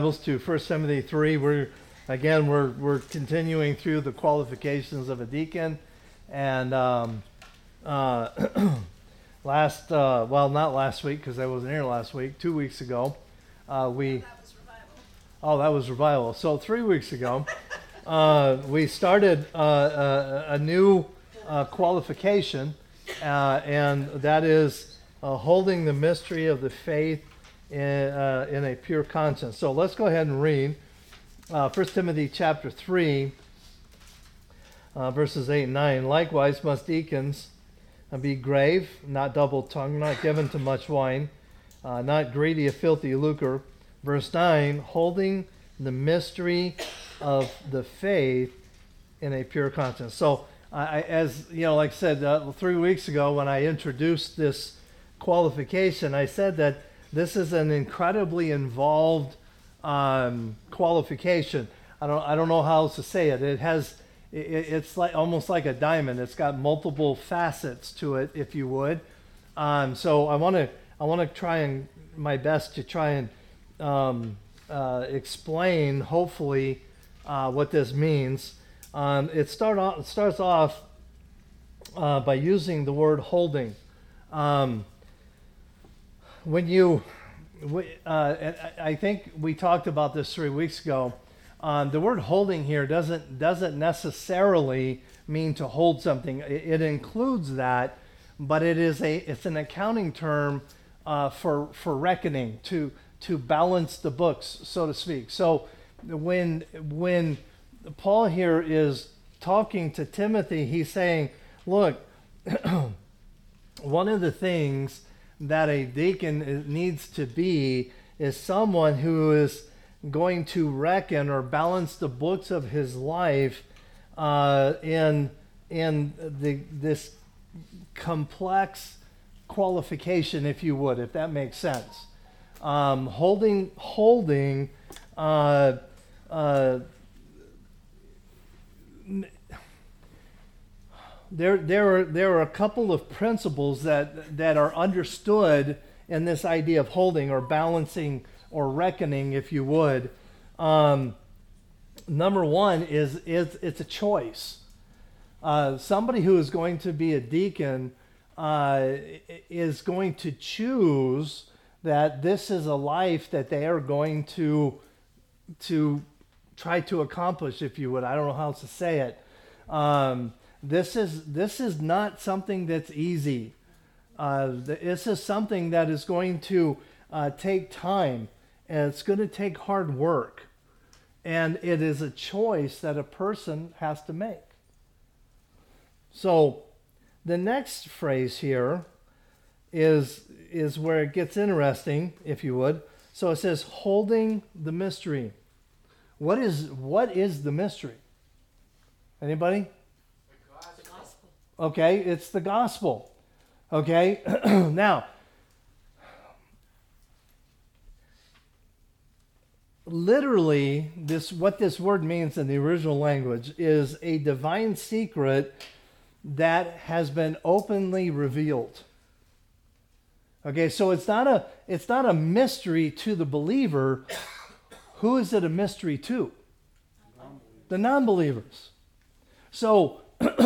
To 1 Timothy 3. We're continuing through the qualifications of a deacon, and not last week because I wasn't here last week. 2 weeks ago, we that was revival. So 3 weeks ago, we started a new qualification, and that is holding the mystery of the faith in a pure conscience. So let's go ahead and read 1 Timothy chapter 3, verses 8 and 9. Likewise must deacons be grave, not double-tongued, not given to much wine, not greedy of filthy lucre. Verse 9, holding the mystery of the faith in a pure conscience. So, as you know, like I said 3 weeks ago when I introduced this qualification, I said that this is an incredibly involved qualification. I don't know how else to say it. It's like almost like a diamond. It's got multiple facets to it, if you would. So I want to try and my best to try and explain, hopefully, what this means. It starts off by using the word holding. I think we talked about this 3 weeks ago. The word holding here doesn't necessarily mean to hold something. It includes that, but it's an accounting term for reckoning, to balance the books, so to speak. So when Paul here is talking to Timothy, he's saying, look, one of the things that a deacon needs to be is someone who is going to reckon or balance the books of his life in this complex qualification, if you would, if that makes sense. Holding. There are a couple of principles that are understood in this idea of holding or balancing or reckoning, if you would. Number one is it's a choice. Somebody who is going to be a deacon is going to choose that this is a life that they are going to try to accomplish, if you would. I don't know how else to say it. This is not something that's easy. This is something that is going to take time, and it's going to take hard work. And it is a choice that a person has to make. So the next phrase here is where it gets interesting, if you would. So it says, holding the mystery. What is the mystery? Anybody? Okay, it's the gospel. Okay, now, literally, what this word means in the original language is a divine secret that has been openly revealed. Okay, so it's not a mystery to the believer. Who is it a mystery to? The non-believers. So,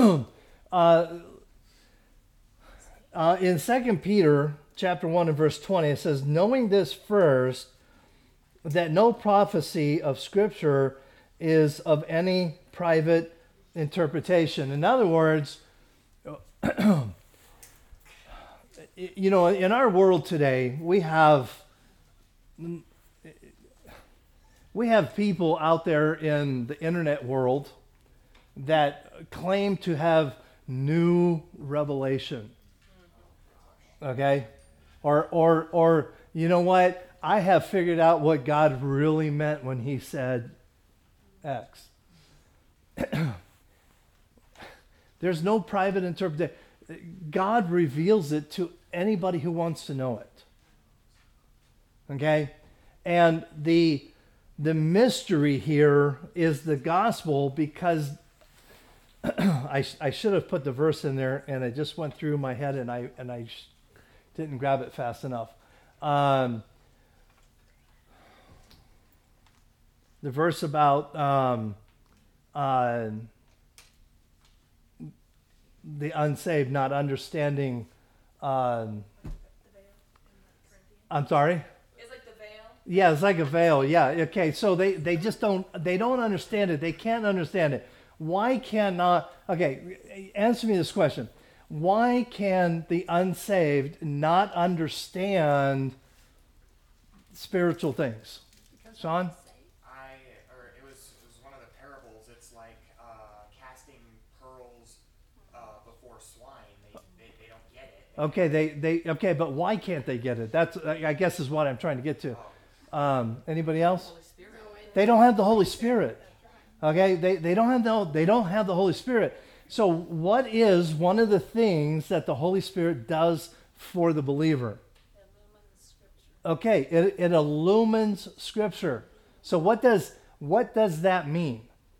in 2 Peter chapter 1 and verse 20, it says, knowing this first, that no prophecy of Scripture is of any private interpretation. In other words, in our world today, we have people out there in the internet world that claim to have new revelation. Okay? Or you know what? I have figured out what God really meant when he said X. There's no private interpretation. God reveals it to anybody who wants to know it. Okay? And the mystery here is the gospel, because I should have put the verse in there, and it just went through my head, and I didn't grab it fast enough. the verse about the unsaved not understanding. I'm sorry. It's like the veil. Yeah, it's like a veil. Yeah. Okay. So they just don't understand it. They can't understand it. Why cannot? Okay. Answer me this question. Why can the unsaved not understand spiritual things? Sean? It was one of the parables. It's like casting pearls before swine. They don't get it. Okay, okay, but why can't they get it? That's, I guess, is what I'm trying to get to. Anybody else? They don't have the Holy Spirit. Okay, they don't have the Holy Spirit. So what is one of the things that the Holy Spirit does for the believer? Okay, it illumines Scripture. So what does that mean?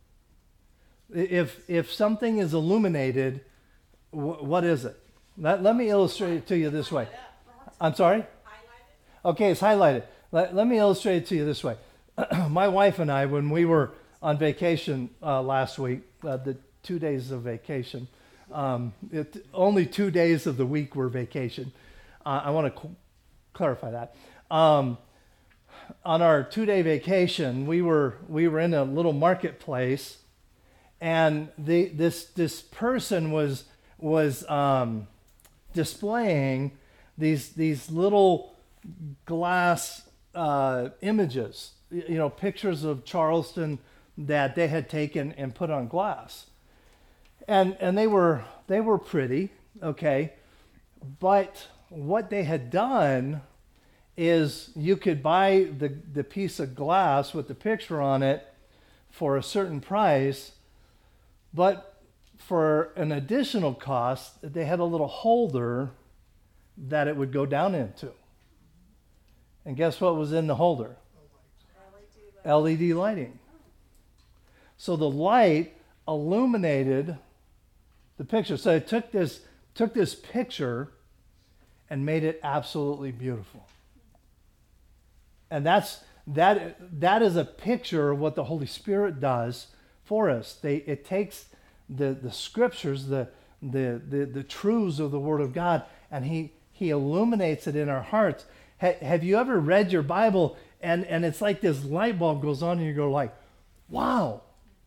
If something is illuminated, what is it? Let me illustrate it to you this way. I'm sorry? Okay, it's highlighted. Let me illustrate it to you this way. My wife and I, when we were on vacation last week, the 2 days of vacation, only 2 days of the week were vacation. I want to clarify that. On our 2-day vacation, we were in a little marketplace, and this person was displaying these little glass images, pictures of Charleston that they had taken and put on glass, and they were pretty, okay, but what they had done is you could buy the piece of glass with the picture on it for a certain price, but for an additional cost, they had a little holder that it would go down into. And guess what was in the holder? LED lighting. So the light illuminated the picture. So it took this picture and made it absolutely beautiful. And that is a picture of what the Holy Spirit does for us. It takes the scriptures, the truths of the Word of God, and he illuminates it in our hearts. Have you ever read your Bible and it's like this light bulb goes on and you go like, wow.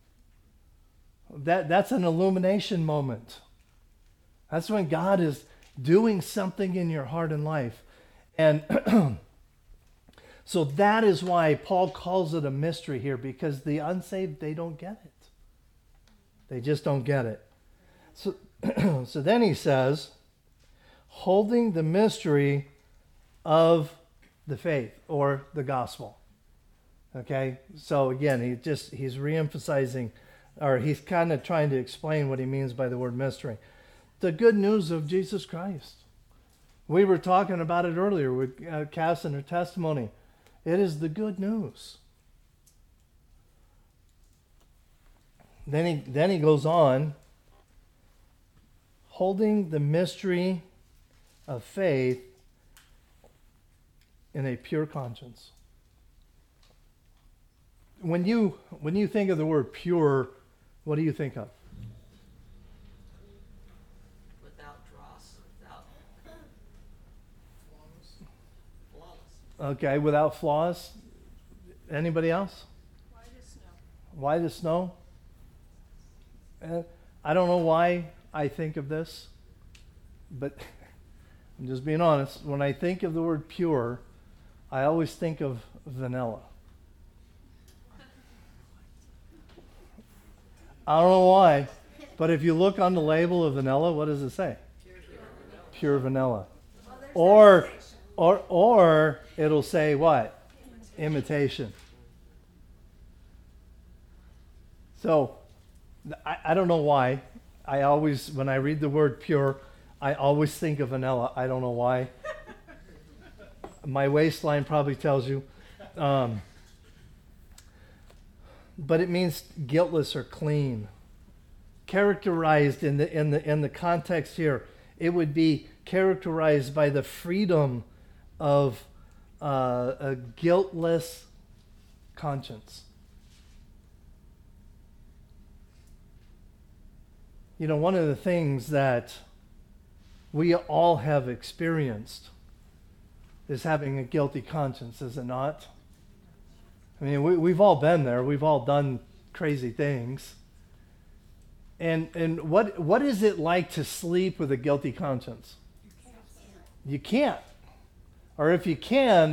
That's an illumination moment. That's when God is doing something in your heart and life. And so that is why Paul calls it a mystery here, because the unsaved, they don't get it. They just don't get it. So, so then he says, holding the mystery of the faith or the gospel. Okay? So again, he's reemphasizing, or he's kind of trying to explain what he means by the word mystery. The good news of Jesus Christ. We were talking about it earlier with Cass and her testimony. It is the good news. Then he goes on, holding the mystery of faith in a pure conscience. When you think of the word pure, what do you think of? Without dross, without flawless. Okay, without flaws. Anybody else? White as snow. White as snow? I don't know why I think of this, but I'm just being honest. When I think of the word pure, I always think of vanilla. I don't know why, but if you look on the label of vanilla, what does it say? Pure vanilla. Or it'll say what? Imitation. So I don't know why. I always, when I read the word pure, I always think of vanilla. I don't know why. My waistline probably tells you. But it means guiltless or clean. Characterized in the context here, it would be characterized by the freedom of a guiltless conscience. You know, one of the things that we all have experienced is having a guilty conscience, is it not? I mean, we've all been there. We've all done crazy things. And what is it like to sleep with a guilty conscience? You can't. Or if you can,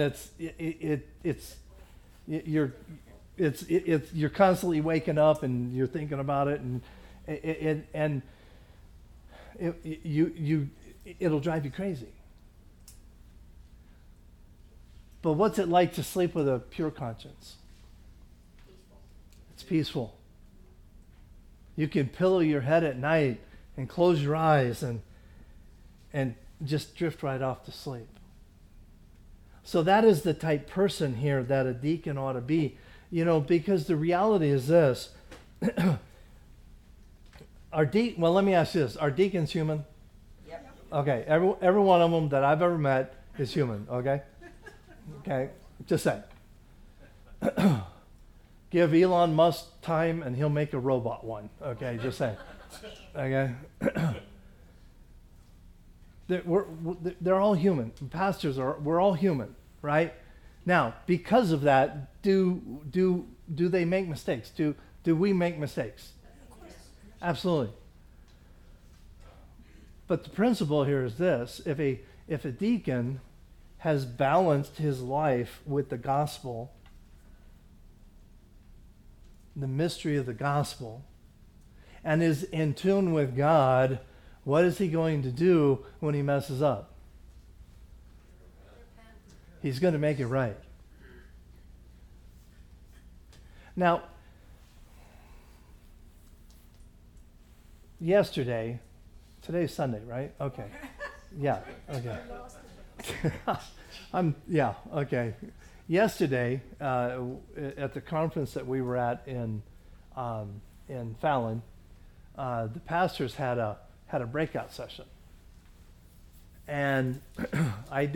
you're constantly waking up and you're thinking about it, and it'll drive you crazy. But what's it like to sleep with a pure conscience? It's peaceful. You can pillow your head at night and close your eyes and just drift right off to sleep. So that is the type person here that a deacon ought to be. You know, because the reality is this. Well, let me ask you this. Are deacons human? Yep. Okay, every one of them that I've ever met is human, okay? Okay, just saying. Give Elon Musk time and he'll make a robot one, okay, just saying. Okay? They're all human. Pastors we're all human, right? Now, because of that, do they make mistakes? Do we make mistakes? Absolutely. But the principle here is this: if a deacon has balanced his life with the gospel, the mystery of the gospel, and is in tune with God, what is he going to do when he messes up? He's going to make it right. Now, yesterday, today's Sunday, right? Okay. Yeah, okay. Okay. Yesterday, at the conference that we were at in Fallon, the pastors had a breakout session, and I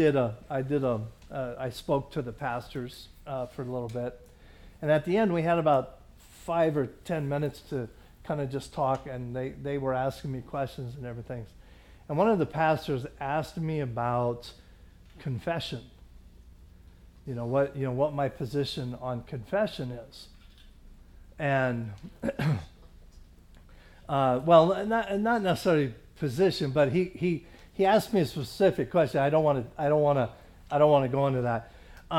spoke to the pastors for a little bit, and at the end we had about 5 or 10 minutes to kind of just talk, and they were asking me questions and everything, and one of the pastors asked me about confession. What my position on confession is, and well, not necessarily position, but he asked me a specific question. I don't want to go into that.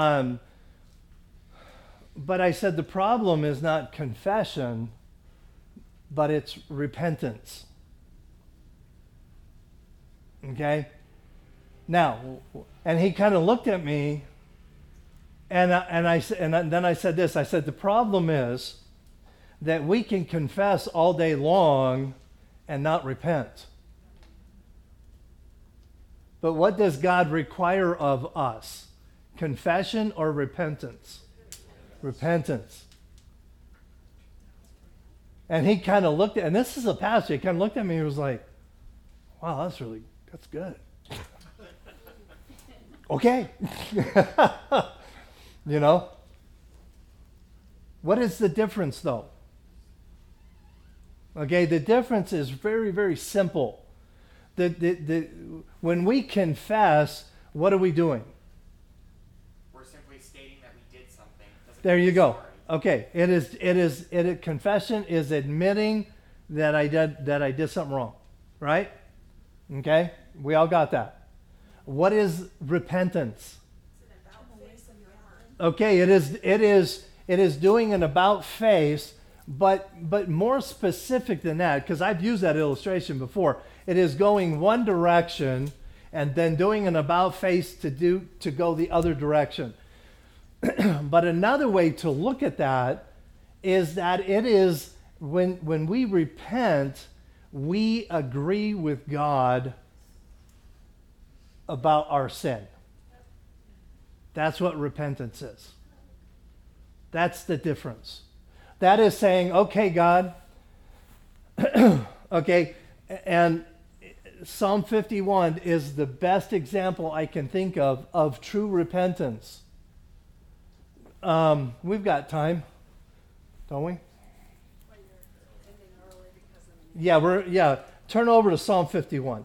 But I said the problem is not confession, but it's repentance. Okay? Now, and he kind of looked at me, and then I said this. I said the problem is that we can confess all day long and not repent. But what does God require of us? Confession or repentance? Repentance. And he kind of looked at, and this is a pastor, he kind of looked at me and was like, wow, that's good. Okay. What is the difference though? Okay, the difference is very, very simple. When we confess, what are we doing? We're simply stating that we did something. There you go. Okay, confession is admitting that I did something wrong, right? Okay, we all got that. What is repentance? Okay, it is doing an about face, but more specific than that, because I've used that illustration before. It is going one direction and then doing an about face to go the other direction. But another way to look at that is that it is when we repent, we agree with God about our sin. That's what repentance is. That's the difference. That is saying, okay, God, okay, and Psalm 51 is the best example I can think of true repentance. We've got time, don't we? Well, you're ending early because of Turn over to Psalm 51.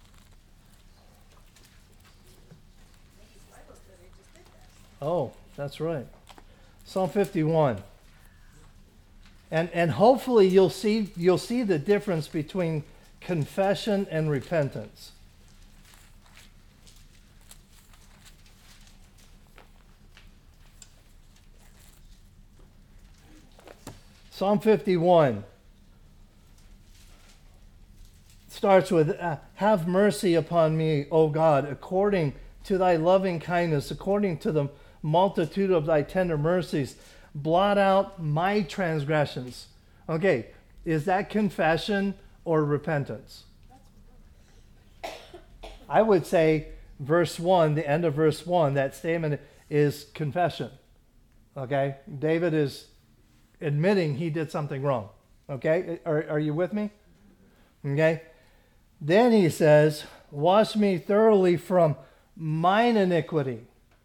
Oh, that's right. Psalm 51. And hopefully you'll see the difference between confession and repentance. Psalm 51 starts with, have mercy upon me, O God, according to thy loving kindness, according to the multitude of thy tender mercies. Blot out my transgressions. Okay, is that confession or repentance? I would say verse 1, the end of verse 1, that statement is confession. Okay, David is admitting he did something wrong. Okay, are you with me? Okay, then he says, wash me thoroughly from mine iniquity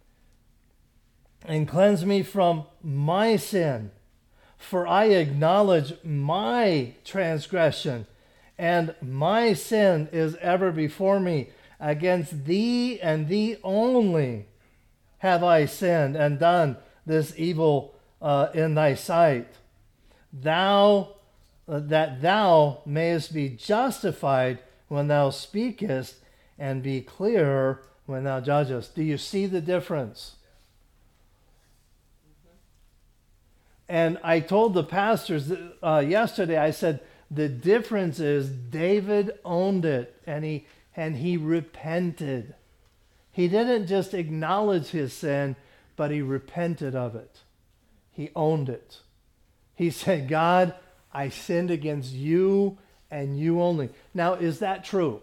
and cleanse me from my sin. For I acknowledge my transgression, and my sin is ever before me. Against thee and thee only have I sinned and done this evil in thy sight. That thou mayest be justified when thou speakest, and be clear when thou judgest. Do you see the difference? And I told the pastors yesterday, I said, the difference is David owned it, and he repented. He didn't just acknowledge his sin, but he repented of it. He owned it. He said, God, I sinned against you and you only. Now, is that true?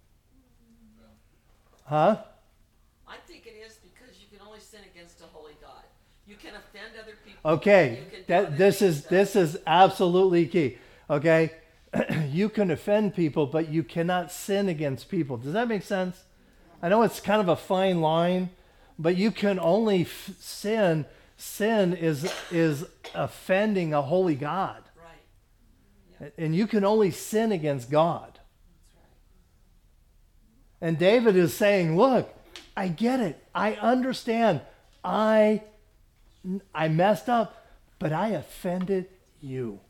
Huh? I think it is, because you can only sin against a holy God. You can offend other people. Okay, You can do other this things is absolutely key. Okay, you can offend people, but you cannot sin against people. Does that make sense? I know it's kind of a fine line, but you can only sin. Sin is offending a holy God, Right. and you can only sin against God. And David is saying, look, I get it. I understand. I messed up, but I offended you.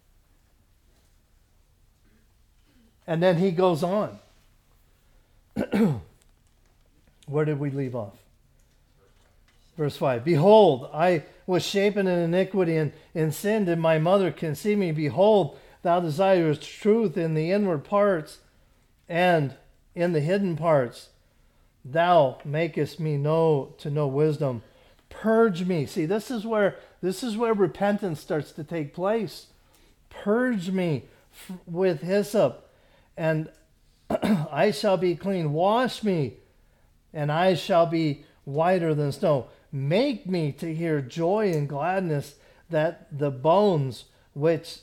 And then he goes on. Where did we leave off? Verse 5. Behold, I was shapen in iniquity, and in sin did my mother conceive me. Behold, thou desirest truth in the inward parts, and in the hidden parts thou makest me to know wisdom. Purge me. See, this is where repentance starts to take place. Purge me with hyssop, and I shall be clean. Wash me, and I shall be whiter than snow. Make me to hear joy and gladness, that the bones which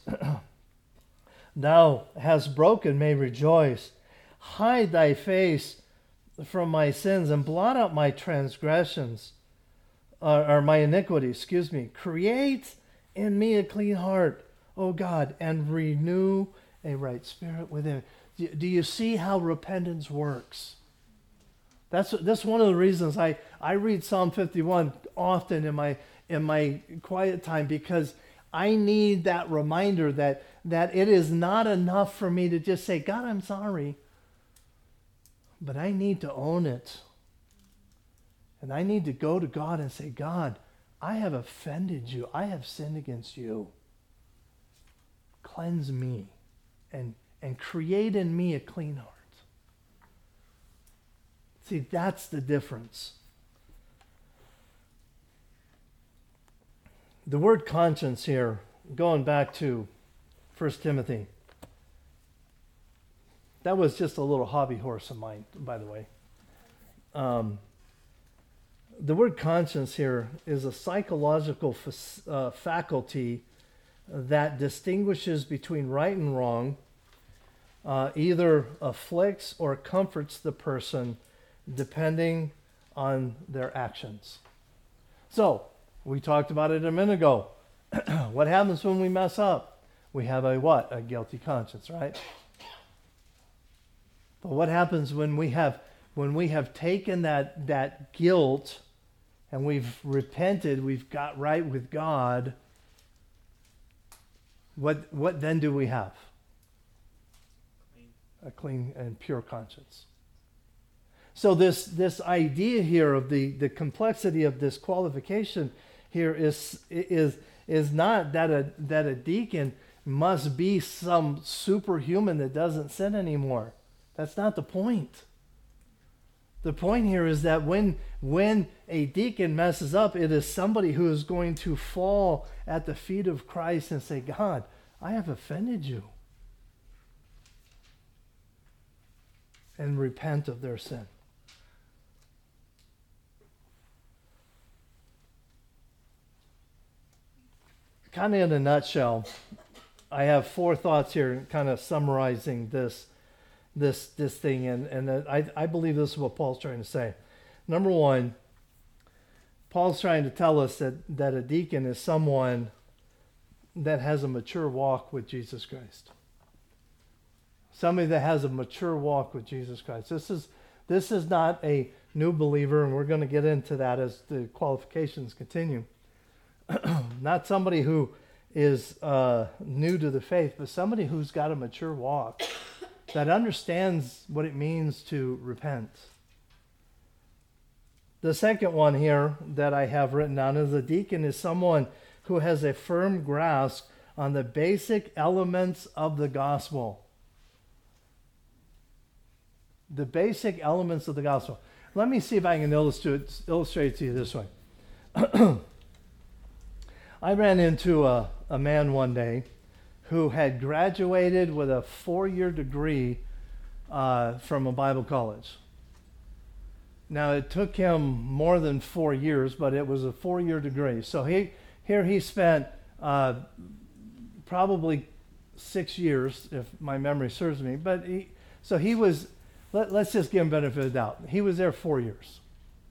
thou hast broken may rejoice. Hide thy face from my sins, and blot out my transgressions, or my iniquity, Create in me a clean heart, O God, and renew a right spirit within me. Do you see how repentance works? That's one of the reasons I read Psalm 51 often in my quiet time, because I need that reminder that it is not enough for me to just say, God, I'm sorry. But I need to own it. And I need to go to God and say, God, I have offended you. I have sinned against you. Cleanse me and create in me a clean heart. See, that's the difference. The word conscience here, going back to 1 Timothy, that was just a little hobby horse of mine, by the way. The word conscience here is a psychological faculty that distinguishes between right and wrong, either afflicts or comforts the person depending on their actions. So, we talked about it a minute ago. What happens when we mess up? we have a what? A guilty conscience, right? But what happens when we have taken that guilt and we've repented, we've got right with God, what then do we have? A clean and pure conscience. So this idea here of the complexity of this qualification here is not that a deacon must be some superhuman that doesn't sin anymore. That's not the point. The point here is that when a deacon messes up, it is somebody who is going to fall at the feet of Christ and say, God, I have offended you. And repent of their sin. Kind of in a nutshell, I have 4 thoughts here kind of summarizing this thing, and I believe this is what Paul's trying to say. Number 1, Paul's trying to tell us that a deacon is someone that has a mature walk with Jesus Christ. Somebody that has a mature walk with Jesus Christ. This is not a new believer, and we're going to get into that as the qualifications continue. Not somebody who is new to the faith, but somebody who's got a mature walk that understands what it means to repent. The second one here that I have written down is a deacon is someone who has a firm grasp on the basic elements of the gospel. The basic elements of the gospel. Let me see if I can illustrate to you this way. I ran into a man one day who had graduated with a 4-year degree from a Bible college. Now, it took him more than 4 years, but it was a 4-year degree. So he spent probably 6 years, if my memory serves me. But he was, let's just give him benefit of the doubt. He was there 4 years.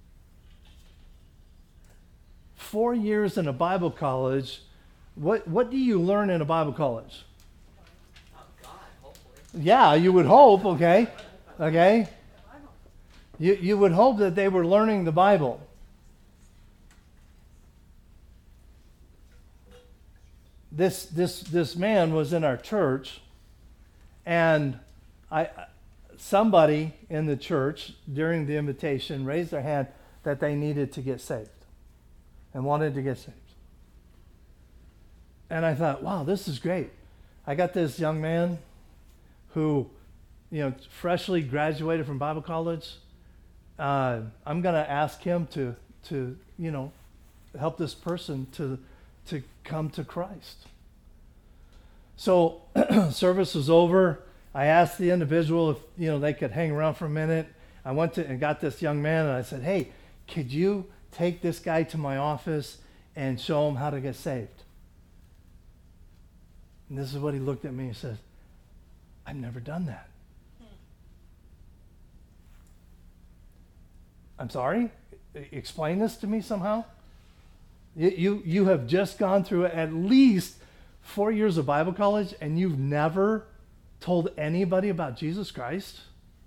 4 years in a Bible college. What do you learn in a Bible college? God, hopefully. Yeah, you would hope, okay? Okay? You would hope that they were learning the Bible. This man was in our church, and somebody in the church during the invitation raised their hand that they needed to get saved and wanted to get saved. And I thought, wow, this is great. I got this young man who, freshly graduated from Bible college. I'm going to ask him to help this person to come to Christ. So service was over. I asked the individual if they could hang around for a minute. I went to and got this young man, and I said, hey, could you take this guy to my office and show him how to get saved? And this is what he looked at me and says, I've never done that. I'm sorry? Explain this to me somehow? You have just gone through at least 4 years of Bible college and you've never told anybody about Jesus Christ?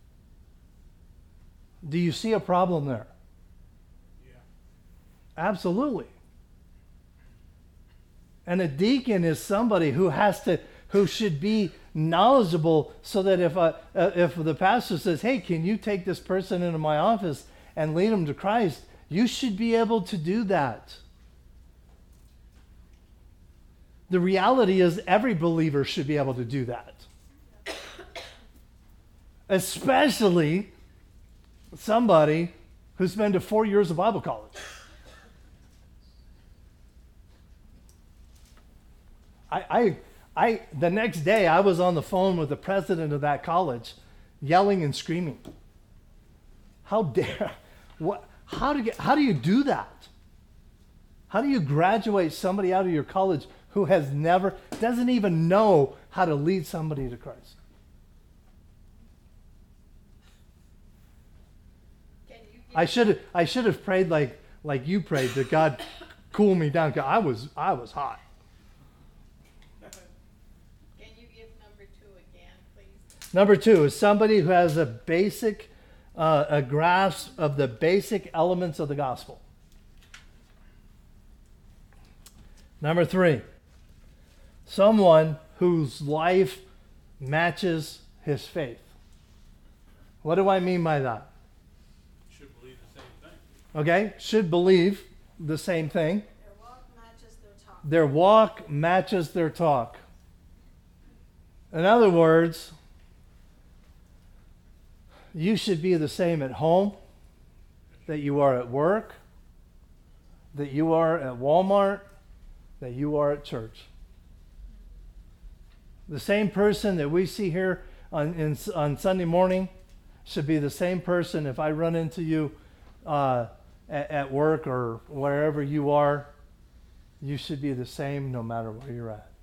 Do you see a problem there? Yeah. Absolutely. And a deacon is somebody who should be knowledgeable, so that if the pastor says, hey, can you take this person into my office and lead them to Christ, you should be able to do that. The reality is every believer should be able to do that. Especially somebody who's been to 4 years of Bible college. The next day I was on the phone with the president of that college, yelling and screaming. How dare? How do you do that? How do you graduate somebody out of your college who doesn't even know how to lead somebody to Christ? I should have prayed like you prayed, that God cool me down, because I was hot. Number 2 is somebody who has a grasp of the basic elements of the gospel. Number 3, someone whose life matches his faith. What do I mean by that? Should believe the same thing. Okay, should believe the same thing. Their walk matches their talk. Their walk matches their talk. In other words, you should be the same at home that you are at work, that you are at Walmart, that you are at church. The same person that we see here on Sunday morning should be the same person if I run into you at work or wherever you are. You should be the same no matter where you're at.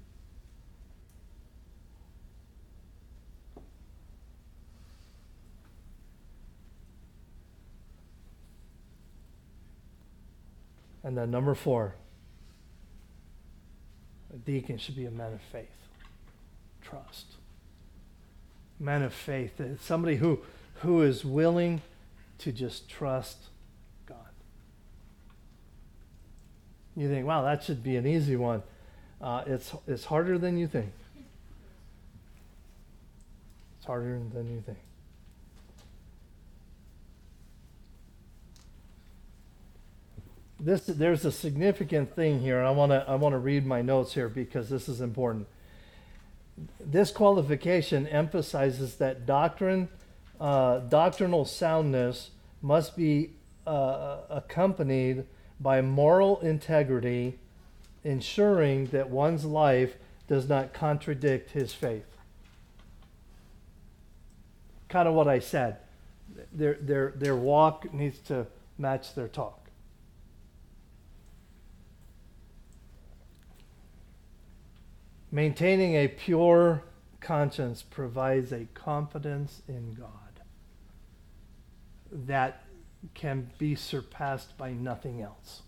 And then number 4, a deacon should be a man of faith. Trust. Man of faith. It's somebody who is willing to just trust God. You think, wow, that should be an easy one. It's harder than you think. It's harder than you think. There's a significant thing here, and I want to read my notes here because this is important. This qualification emphasizes that doctrinal soundness must be accompanied by moral integrity, ensuring that one's life does not contradict his faith. Kind of what I said. Their walk needs to match their talk. Maintaining a pure conscience provides a confidence in God that can be surpassed by nothing else.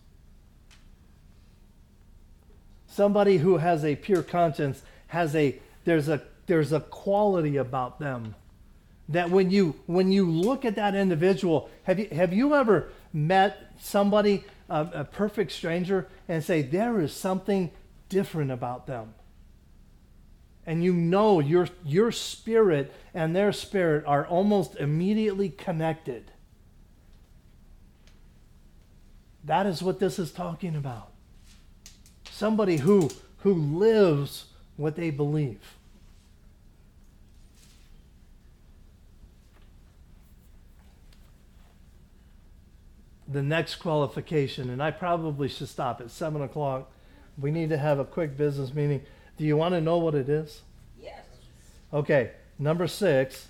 Somebody who has a pure conscience there's a quality about them that when you look at that individual, have you ever met somebody, a perfect stranger, and say there is something different about them? And you know your spirit and their spirit are almost immediately connected. That is what this is talking about. Somebody who lives what they believe. The next qualification, and I probably should stop at 7 o'clock. We need to have a quick business meeting. Do you want to know what it is? Yes. Okay, number 6.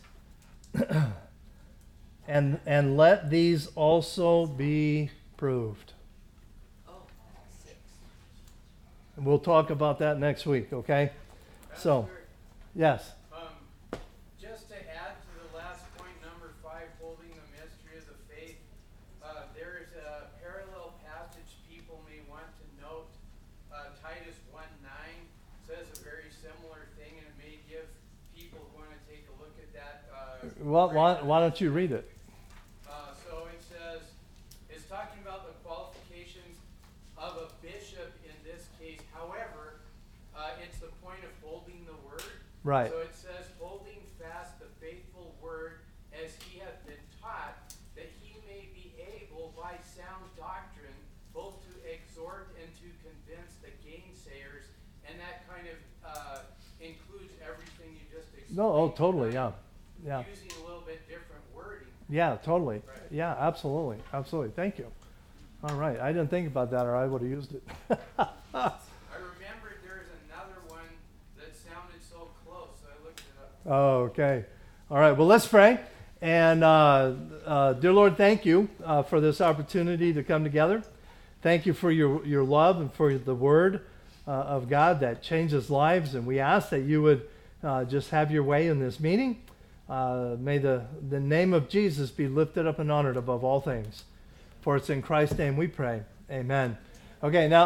and let these also be proved. Oh, 6. And we'll talk about that next week, okay? So, yes. Just to add to the last point, number 5, holding the mystery of the faith, there is a parallel passage people may want to note. Titus 1:9 says a very similar thing, and it may give people who want to take a look at that. Well, why don't you read it? So it says, it's talking about the qualifications of a bishop in this case. However, it's the point of holding the word. Right. So it says, holding fast the faithful word as he hath been taught, that he may be able by sound doctrine both to exhort and to convince the gainsayers. And that kind of includes everything you just explained. No, totally, yeah. Yeah. Using a little bit different wording. Yeah, totally. Right. Yeah, absolutely. Absolutely. Thank you. All right. I didn't think about that, or I would have used it. I remembered there's another one that sounded so close, so I looked it up. Oh, okay. All right. Well, let's pray. And dear Lord, thank you for this opportunity to come together. Thank you for your love and for the word of God that changes lives. And we ask that you would just have your way in this meeting. May the name of Jesus be lifted up and honored above all things. For it's in Christ's name we pray. Amen. Okay, now